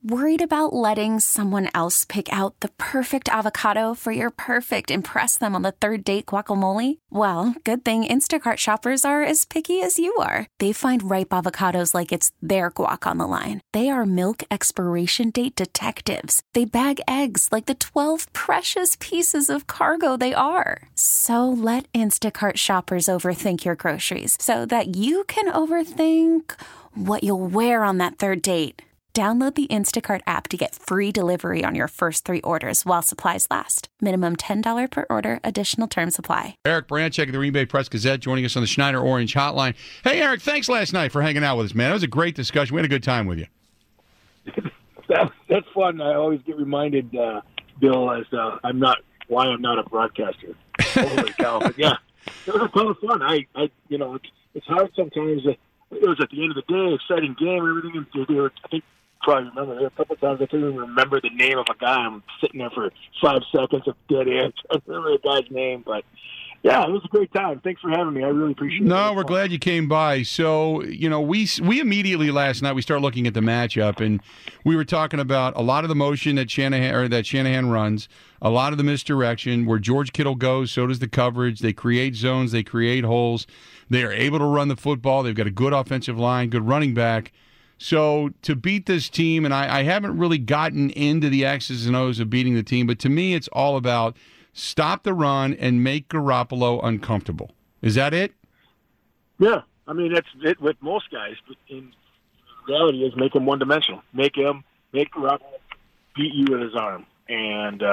Worried about letting someone else pick out the perfect avocado for your perfect impress them on the third date guacamole? Well, good thing Instacart shoppers are as picky as you are. They find ripe avocados like it's their guac on the line. They are milk expiration date detectives. They bag eggs like the 12 precious pieces of cargo they are. So let Instacart shoppers overthink your groceries so that you can overthink what you'll wear on that third date. Download the Instacart app to get free delivery on your first 3 orders while supplies last. Minimum $10 per order. Additional terms apply. Eric Branchek of the Green Bay Press-Gazette joining us on the Schneider Orange Hotline. Hey, Eric, thanks last night for hanging out with us, man. It was a great discussion. We had a good time with you. That's fun. I always get reminded, Bill, as I'm not a broadcaster. Holy cow! But yeah, it was a ton of fun. It's hard sometimes. It was at the end of the day, exciting game, everything. And I think probably remember there were a couple of times I couldn't even remember the name of a guy. I'm sitting there for 5 seconds of dead air trying to remember the guy's name, but. Yeah, it was a great time. Thanks for having me. I really appreciate it. No, we're glad you came by. So, we immediately last night we started looking at the matchup, and we were talking about a lot of the motion that Shanahan runs, a lot of the misdirection. Where George Kittle goes, so does the coverage. They create zones, they create holes. They are able to run the football. They've got a good offensive line, good running back. So to beat this team, and I haven't really gotten into the X's and O's of beating the team, but to me it's all about stop the run and make Garoppolo uncomfortable. Is that it? Yeah. I mean, that's it with most guys. But in reality, is make him one-dimensional. Make Garoppolo beat you with his arm. And,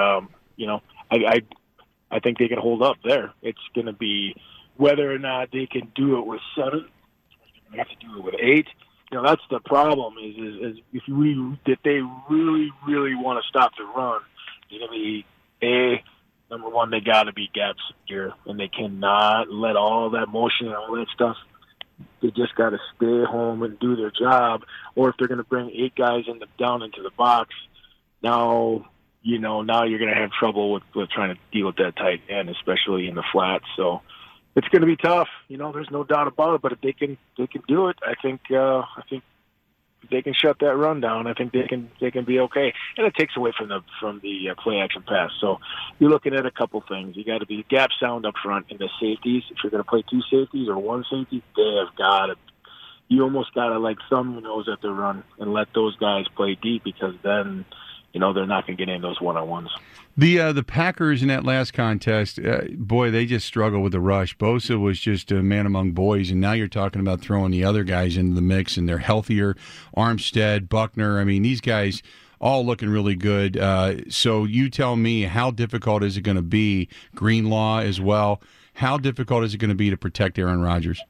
I think they can hold up there. It's going to be whether or not they can do it with 7, they have to do it with 8. That's the problem is if they really, really want to stop the run, it's going to be number one, they got to be gap secure, and they cannot let all that motion and all that stuff. They just got to stay home and do their job. Or if they're going to bring 8 guys down into the box, now you're going to have trouble with trying to deal with that tight end, especially in the flats. So it's going to be tough. There's no doubt about it. But if they can do it, I think if they can shut that run down, I think they can be okay. And it takes away from the play action pass. So you're looking at a couple things. You got to be gap sound up front in the safeties. If you're going to play 2 safeties or 1 safety, they have got to. You almost got to thumb your nose at the run and let those guys play deep, because then they're not going to get in those one-on-ones. The Packers in that last contest, boy, they just struggled with the rush. Bosa was just a man among boys, and now you're talking about throwing the other guys into the mix, and they're healthier. Armstead, Buckner, I mean, these guys all looking really good. So you tell me, how difficult is it going to be, Greenlaw as well, how difficult is it going to be to protect Aaron Rodgers?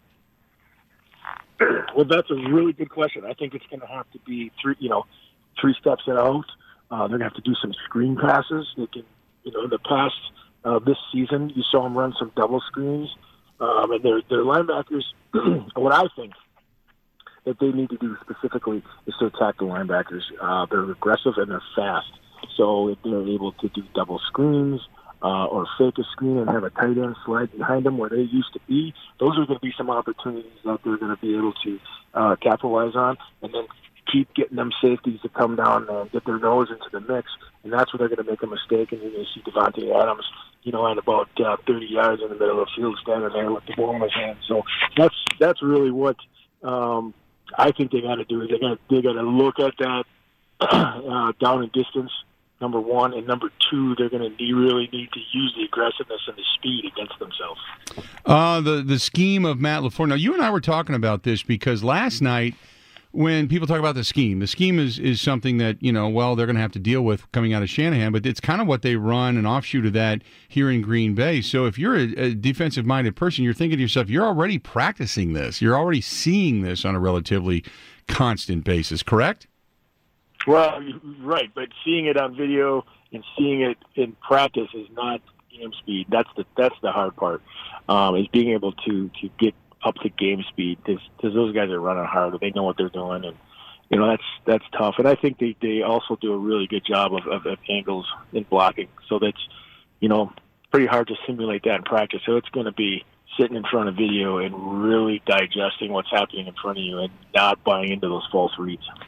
Well, that's a really good question. I think it's going to have to be 3 steps out. They're going to have to do some screen passes. They can, in the past this season, you saw them run some double screens. And their linebackers, what I think that they need to do specifically is to attack the linebackers. They're aggressive and they're fast. So if they're able to do double screens or fake a screen and have a tight end slide behind them where they used to be, those are going to be some opportunities that they're going to be able to capitalize on. And then keep getting them safeties to come down and get their nose into the mix, and that's where they're going to make a mistake. And you're going to see Devontae Adams, at about 30 yards in the middle of the field, standing there with the ball in his hand. So that's really what I think they got to do. Is they got to look at that down and distance. Number one, and number two, they're going to really need to use the aggressiveness and the speed against themselves. The scheme of Matt LaFleur. Now, you and I were talking about this because last night, when people talk about the scheme is something that, they're going to have to deal with coming out of Shanahan, but it's kind of what they run, an offshoot of that here in Green Bay. So if you're a defensive-minded person, you're thinking to yourself, you're already practicing this. You're already seeing this on a relatively constant basis, correct? Well, right, but seeing it on video and seeing it in practice is not game speed. That's the hard part, is being able to get up to game speed, because those guys are running hard. They know what they're doing, and that's tough. And I think they also do a really good job of angles in blocking. So that's pretty hard to simulate that in practice. So it's going to be sitting in front of video and really digesting what's happening in front of you and not buying into those false reads.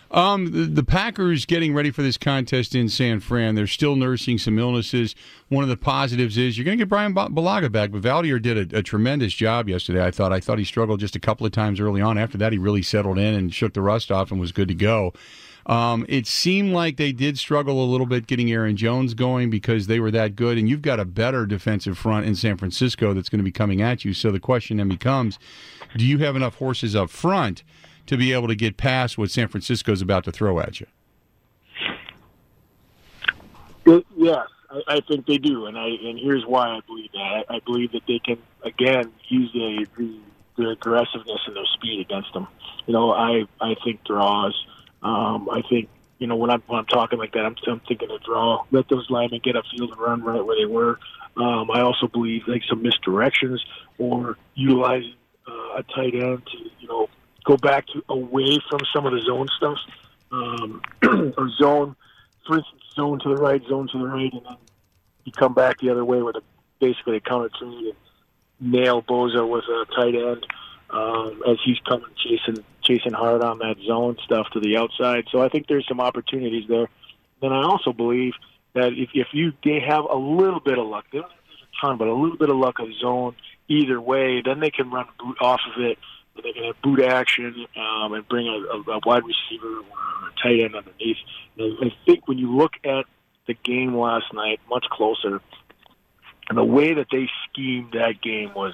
The Packers getting ready for this contest in San Fran. They're still nursing some illnesses. One of the positives is you're going to get Brian Bulaga back, but Valdier did a tremendous job yesterday. I thought he struggled just a couple of times early on. After that, he really settled in and shook the rust off and was good to go. It seemed like they did struggle a little bit getting Aaron Jones going because they were that good, and you've got a better defensive front in San Francisco that's going to be coming at you. So the question then becomes, do you have enough horses up front to be able to get past what San Francisco is about to throw at you? Yes, I think they do, and here's why I believe that. I believe that they can, again, use the aggressiveness and their speed against them. I think draws. I think, when I'm talking like that, I'm thinking a draw. Let those linemen get upfield and run right where they were. I also believe some misdirections or utilizing a tight end to, go back away from some of the zone stuff, or zone, for instance, zone to the right, and then you come back the other way with basically a counter trade and nail Bosa with a tight end as he's coming chasing hard on that zone stuff to the outside. So I think there's some opportunities there. Then I also believe that if they have a little bit of luck, they don't have a ton, but a little bit of luck of zone either way, then they can run boot off of it. They can have boot action and bring a wide receiver or a tight end underneath. I think when you look at the game last night, much closer, and the way that they schemed that game was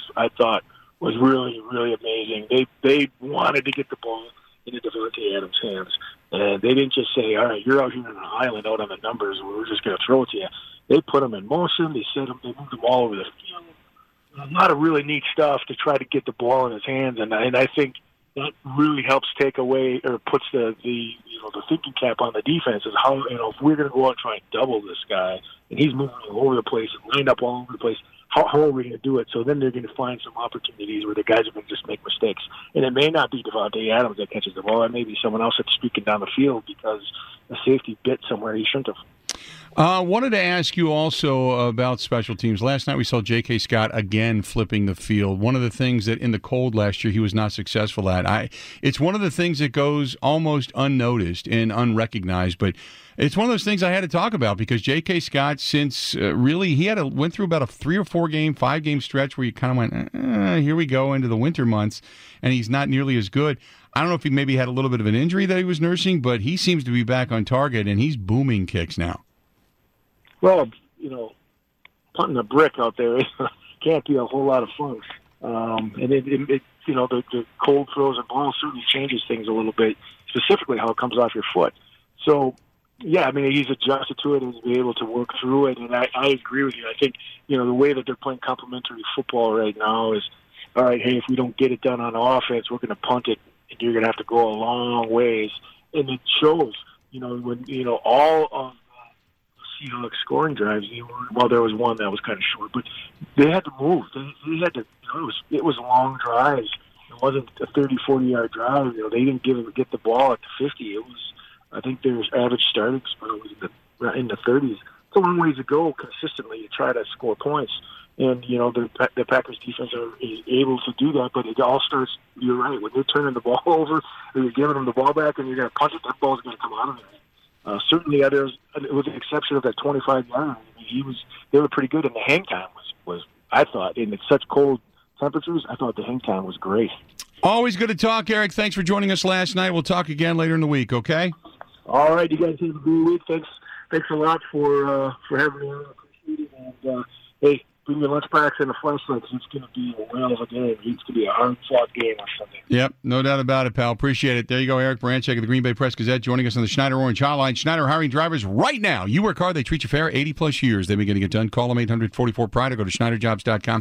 really, really amazing. They wanted to get the ball into Davante Adams' hands, and they didn't just say, "All right, you're out here on an island, out on the numbers. We're just going to throw it to you." They put them in motion. They moved them all over the field. A lot of really neat stuff to try to get the ball in his hands, and I think that really helps take away or puts the thinking cap on the defense is how, if we're going to go out and try and double this guy and he's moving all over the place and lined up all over the place, how are we going to do it? So then they're going to find some opportunities where the guys are going to just make mistakes, and it may not be Davante Adams that catches the ball. It may be someone else that's streaking down the field because the safety bit somewhere he shouldn't have. Wanted to ask you also about special teams. Last night we saw J.K. Scott again flipping the field. One of the things that in the cold last year he was not successful at. It's one of the things that goes almost unnoticed and unrecognized, but it's one of those things I had to talk about because J.K. Scott, since really he went through about a 3 or 4 game, 5 game stretch where you kind of went, here we go into the winter months, and he's not nearly as good. I don't know if he maybe had a little bit of an injury that he was nursing, but he seems to be back on target, and he's booming kicks now. Well, punting a brick out there can't be a whole lot of fun. And it the cold throws and balls certainly changes things a little bit, specifically how it comes off your foot. So, yeah, I mean, he's adjusted to it and be able to work through it. And I agree with you. I think, the way that they're playing complementary football right now is, all right, hey, if we don't get it done on offense, we're going to punt it, and you're going to have to go a long ways. And it shows, when, all of Seahawks scoring drives, there was one that was kind of short, but they had to move. They had to, it was long drives. It wasn't a 30, 40-yard drive. They didn't get the ball at the 50. It was, I think their average starting spot was in the 30s. It's a long ways to go consistently to try to score points. And, the Packers defense is able to do that, but it all starts, you're right, when you're turning the ball over and you're giving them the ball back and you're going to punch it, that ball's going to come out of there. Certainly, with the exception of that 25-yard, they were pretty good, and the hang time was I thought, in such cold temperatures, I thought the hang time was great. Always good to talk, Eric. Thanks for joining us last night. We'll talk again later in the week, okay? All right, you guys have a good week. Thanks a lot for having me on. I appreciate it. And, hey, bring your lunchbox and a flashlight because it's going to be a whale of a game. It's going to be a hard-fought game on Sunday. Yep, no doubt about it, pal. Appreciate it. There you go, Eric Baranczyk of the Green Bay Press-Gazette joining us on the Schneider Orange Hotline. Schneider hiring drivers right now. You work hard, they treat you fair. 80-plus years. They've been getting it done. Call them 844-PRIDE or go to SchneiderJobs.com.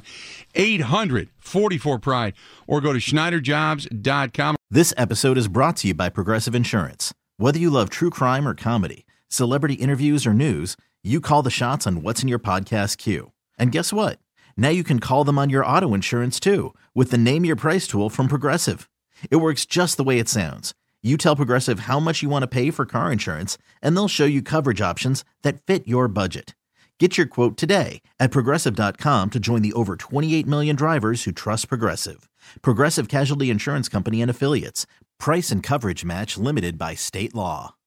800-44-PRIDE or go to SchneiderJobs.com. This episode is brought to you by Progressive Insurance. Whether you love true crime or comedy, celebrity interviews or news, you call the shots on what's in your podcast queue. And guess what? Now you can call them on your auto insurance, too, with the Name Your Price tool from Progressive. It works just the way it sounds. You tell Progressive how much you want to pay for car insurance, and they'll show you coverage options that fit your budget. Get your quote today at Progressive.com to join the over 28 million drivers who trust Progressive. Progressive Casualty Insurance Company and Affiliates. Price and coverage match limited by state law.